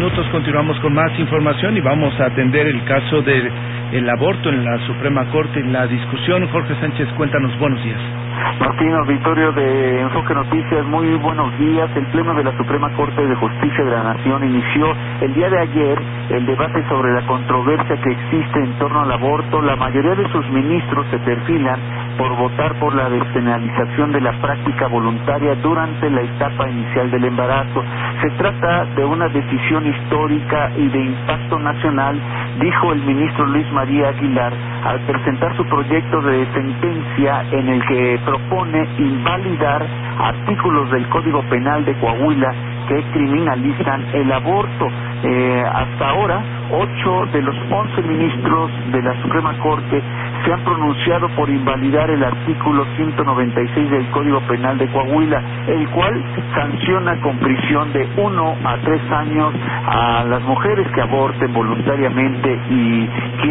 minutos continuamos con más información y vamos a atender el caso del aborto en la Suprema Corte, en la discusión. Jorge Sánchez, cuéntanos, buenos días. Martín, auditorio de Enfoque Noticias, muy buenos días. El Pleno de la Suprema Corte de Justicia de la Nación inició el día de ayer el debate sobre la controversia que existe en torno al aborto. La mayoría de sus ministros se perfilan por votar por la despenalización de la práctica voluntaria durante la etapa inicial del embarazo. Se trata de una decisión histórica y de impacto nacional, dijo el ministro Luis María Aguilar al presentar su proyecto de sentencia en el que propone invalidar artículos del Código Penal de Coahuila que criminalizan el aborto. Hasta ahora, 8 de los 11 ministros de la Suprema Corte se han pronunciado por invalidar el artículo 196 del Código Penal de Coahuila, el cual sanciona con prisión de 1 a 3 años a las mujeres que aborten voluntariamente y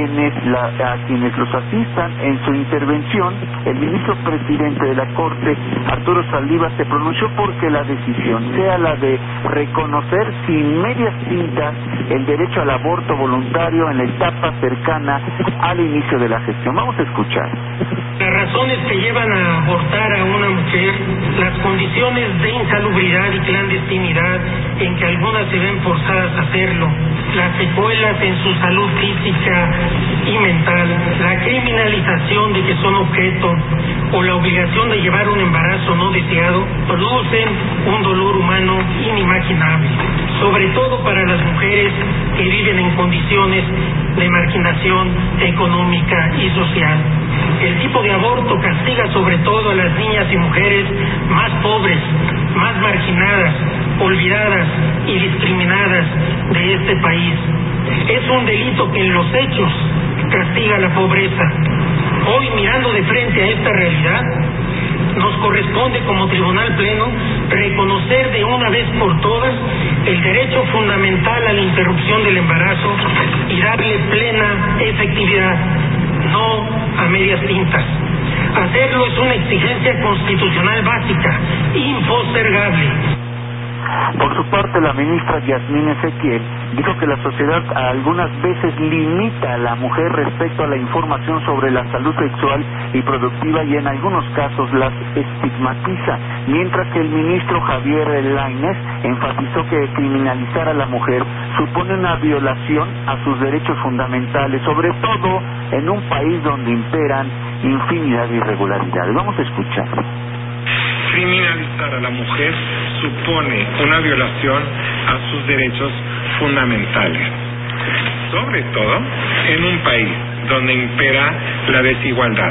a quienes los asistan. En su intervención, el ministro presidente de la Corte, Arturo Saldívar, se pronunció porque la decisión sea la de reconocer sin medias tintas el derecho al aborto voluntario en la etapa cercana al inicio de la gestión. Vamos a escuchar. Las razones que llevan a abortar a una mujer, las condiciones de insalubridad y clandestinidad en que algunas se ven forzadas a hacerlo, las secuelas en su salud física y mental, la criminalización de que son objeto o la obligación de llevar un embarazo no deseado, producen un dolor humano inimaginable, sobre todo para las mujeres que viven en condiciones de marginación económica y social. El tipo de aborto castiga sobre todo a las niñas y mujeres más pobres, más marginadas, olvidadas y discriminadas de este país. Es un delito que en los hechos castiga la pobreza. Hoy, mirando de frente a esta realidad, nos corresponde como Tribunal Pleno reconocer de una vez por todas el derecho fundamental a la interrupción del embarazo y darle plena efectividad, no a medias tintas. Hacerlo es una exigencia constitucional básica, impostergable. Por su parte, la ministra Yasmín Ezequiel dijo que la sociedad algunas veces limita a la mujer respecto a la información sobre la salud sexual y productiva y en algunos casos las estigmatiza, mientras que el ministro Javier Lainez enfatizó que criminalizar a la mujer supone una violación a sus derechos fundamentales, sobre todo en un país donde imperan infinidad de irregularidades. Vamos a escuchar. Criminalizar a la mujer supone una violación a sus derechos fundamentales, sobre todo en un país donde impera la desigualdad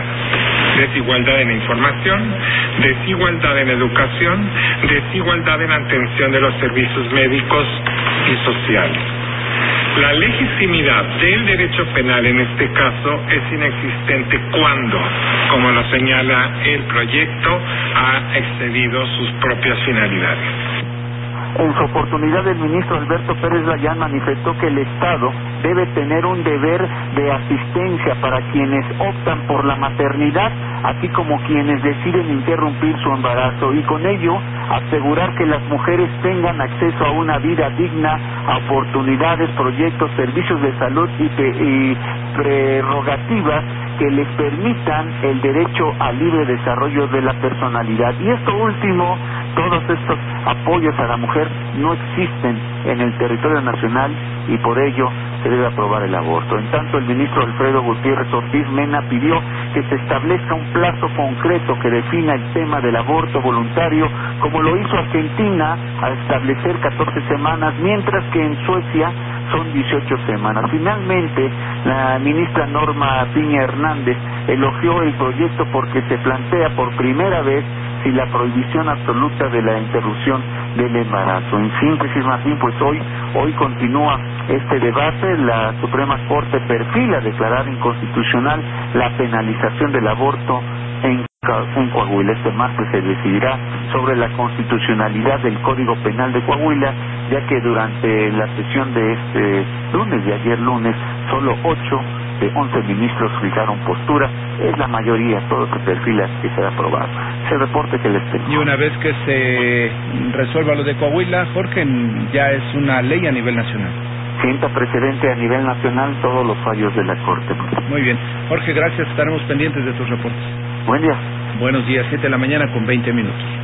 en la información, desigualdad en educación, desigualdad en la atención de los servicios médicos y sociales. La legitimidad del derecho penal en este caso es inexistente cuando, como lo señala el proyecto, ha excedido sus propias finalidades. En su oportunidad, el ministro Alberto Pérez Dayán manifestó que el Estado debe tener un deber de asistencia para quienes optan por la maternidad, así como quienes deciden interrumpir su embarazo, y con ello asegurar que las mujeres tengan acceso a una vida digna, a oportunidades, proyectos, servicios de salud y prerrogativas que les permitan el derecho al libre desarrollo de la personalidad. Y esto último, todos estos apoyos a la mujer no existen en el territorio nacional y por ello se debe aprobar el aborto. En tanto, el ministro Alfredo Gutiérrez Ortiz Mena pidió que se establezca un plazo concreto que defina el tema del aborto voluntario, como lo hizo Argentina al establecer 14 semanas, mientras que en Suecia son 18 semanas. Finalmente, la ministra Norma Piña Hernández elogió el proyecto porque se plantea por primera vez si la prohibición absoluta de la interrupción del embarazo. En síntesis, Martín, pues hoy continúa este debate. La Suprema Corte perfila declarar inconstitucional la penalización del aborto en Coahuila. Este martes se decidirá sobre la constitucionalidad del Código Penal de Coahuila, ya que durante la sesión de este lunes, de ayer lunes, solo 8 11 ministros fijaron postura, es la mayoría, todo se perfila que será aprobado. Se reporte que les tengo. Y una vez que se resuelva lo de Coahuila, Jorge, ya es una ley a nivel nacional. Sienta precedente a nivel nacional todos los fallos de la Corte. Muy bien. Jorge, gracias. Estaremos pendientes de tus reportes. Buen día. Buenos días, 7 de la mañana con 20 minutos.